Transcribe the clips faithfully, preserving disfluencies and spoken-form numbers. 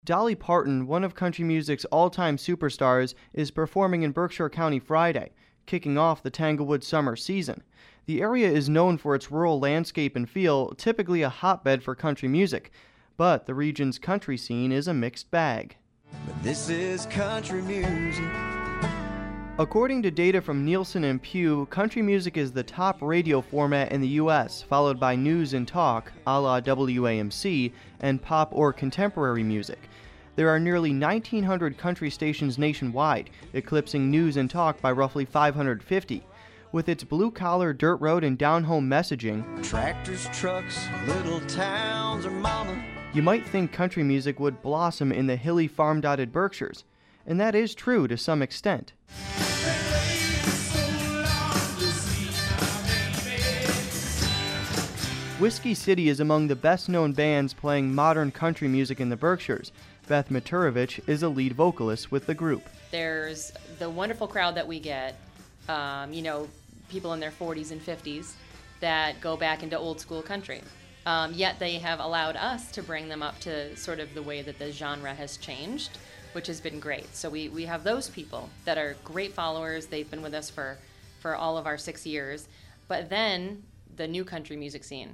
Dolly Parton, one of country music's all-time superstars, is performing in Berkshire County Friday, kicking off the Tanglewood summer season. The area is known for its rural landscape and feel, typically a hotbed for country music, but the region's country scene is a mixed bag. But this is country music. According to data from Nielsen and Pew, country music is the top radio format in the U S, followed by news and talk, a la W A M C, and pop or contemporary music. There are nearly nineteen hundred country stations nationwide, eclipsing news and talk by roughly five hundred fifty. With its blue-collar, dirt road, and down-home messaging, tractors, trucks, little towns, or mama, you might think country music would blossom in the hilly, farm-dotted Berkshires. And that is true to some extent. Whiskey City is among the best-known bands playing modern country music in the Berkshires. Beth Maturovich is a lead vocalist with the group. There's the wonderful crowd that we get, um, you know, people in their forties and fifties that go back into old school country. Um, yet they have allowed us to bring them up to sort of the way that the genre has changed, which has been great. So we, we have those people that are great followers. They've been with us for, for all of our six years. But then the new country music scene.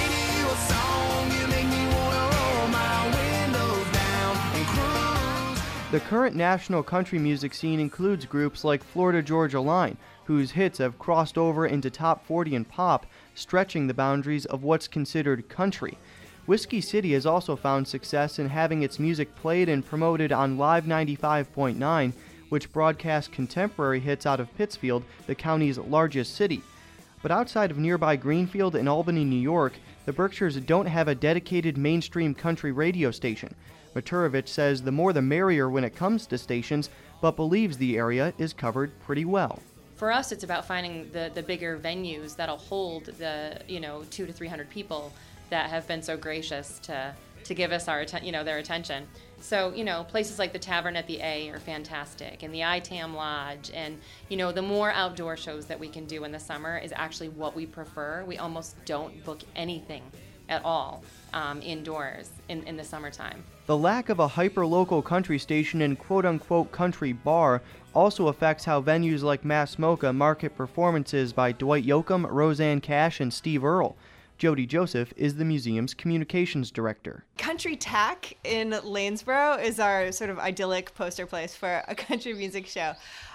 The current national country music scene includes groups like Florida Georgia Line, whose hits have crossed over into top forty and pop, stretching the boundaries of what's considered country. Whiskey City has also found success in having its music played and promoted on Live ninety-five point nine, which broadcasts contemporary hits out of Pittsfield, the county's largest city. But outside of nearby Greenfield and Albany, New York, the Berkshires don't have a dedicated mainstream country radio station. Maturovich says the more the merrier when it comes to stations, but believes the area is covered pretty well. For us, it's about finding the, the bigger venues that'll hold the, you know, two to three hundred people that have been so gracious to to give us our, atten- you know, their attention. So, you know, places like the Tavern at the A are fantastic, and the I T A M Lodge, and, you know, the more outdoor shows that we can do in the summer is actually what we prefer. We almost don't book anything at all um, indoors in, in the summertime. The lack of a hyper-local country station and quote-unquote country bar also affects how venues like Mass Mocha market performances by Dwight Yoakam, Roseanne Cash, and Steve Earle. Jody Joseph is the museum's communications director. Country Tack in Lanesboro is our sort of idyllic poster place for a country music show.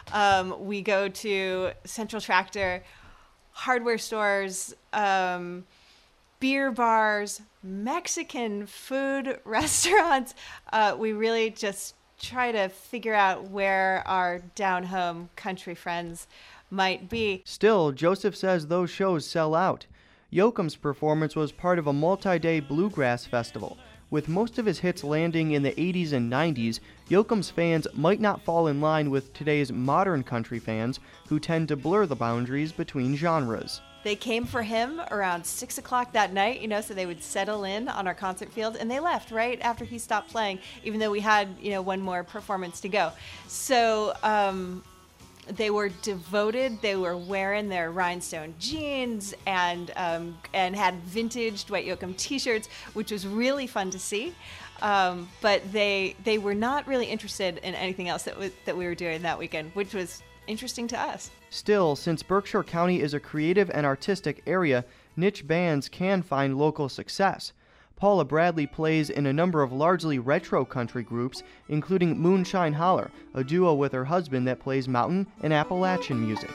Um, we go to Central Tractor, hardware stores, um, beer bars, Mexican food restaurants. Uh, we really just try to figure out where our down-home country friends might be. Still, Joseph says those shows sell out. Yoakam's performance was part of a multi-day bluegrass festival. With most of his hits landing in the eighties and nineties, Yoakam's fans might not fall in line with today's modern country fans who tend to blur the boundaries between genres. They came for him around six o'clock that night, you know, so they would settle in on our concert field, and they left right after he stopped playing, even though we had, you know, one more performance to go. So, um... they were devoted. They were wearing their rhinestone jeans and um, and had vintage Dwight Yoakam T-shirts, which was really fun to see. Um, but they they were not really interested in anything else that was, that we were doing that weekend, which was interesting to us. Still, since Berkshire County is a creative and artistic area, niche bands can find local success. Paula Bradley plays in a number of largely retro country groups, including Moonshine Holler, a duo with her husband that plays mountain and Appalachian music.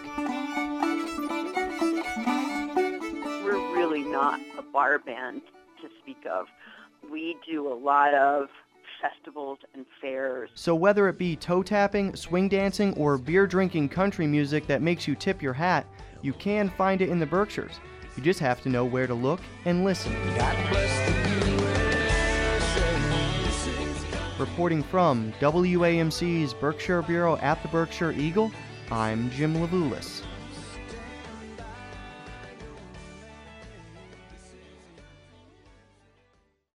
We're really not a bar band to speak of. We do a lot of festivals and fairs. So whether it be toe tapping, swing dancing, or beer drinking country music that makes you tip your hat, you can find it in the Berkshires. You just have to know where to look and listen. God bless the U S A. Reporting from W A M C's Berkshire Bureau at the Berkshire Eagle, I'm Jim Levulis.